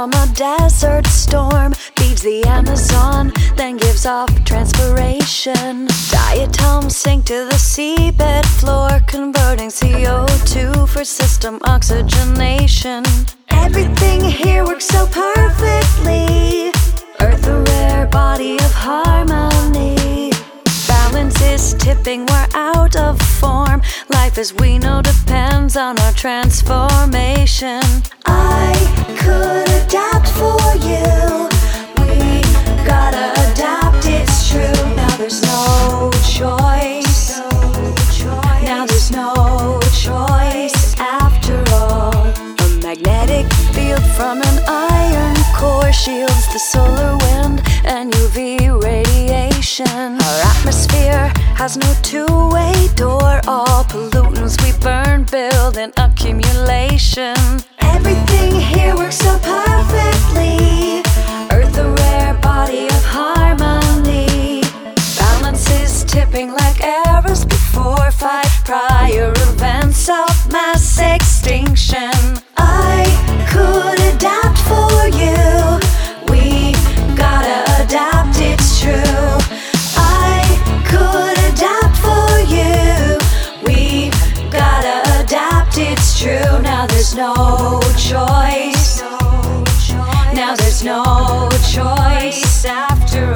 from a desert storm, feeds the Amazon, then gives off transpiration. Diatoms sink to the seabed floor, converting CO2 for system oxygenation. Everything here works so perfectly. Earth, a rare body of harmony. Balance is tipping, we're out of form. Life as we know depends on our transformation. I could adapt for you. We gotta adapt, it's true. Now there's no choice. Now there's no choice after all. A magnetic field from an iron core shields the solar wind and UV radiation. Our atmosphere has no two-way door. All pollutants we burn build in accumulation. Everything here works so perfectly. Earth, a rare body of harmony. Balance is tipping like eras before. Fight prior events of mass extinction. I could adapt for you. We gotta adapt, it's true. I could adapt for you. We gotta adapt, it's true. Now there's no choice. Now there's no choice after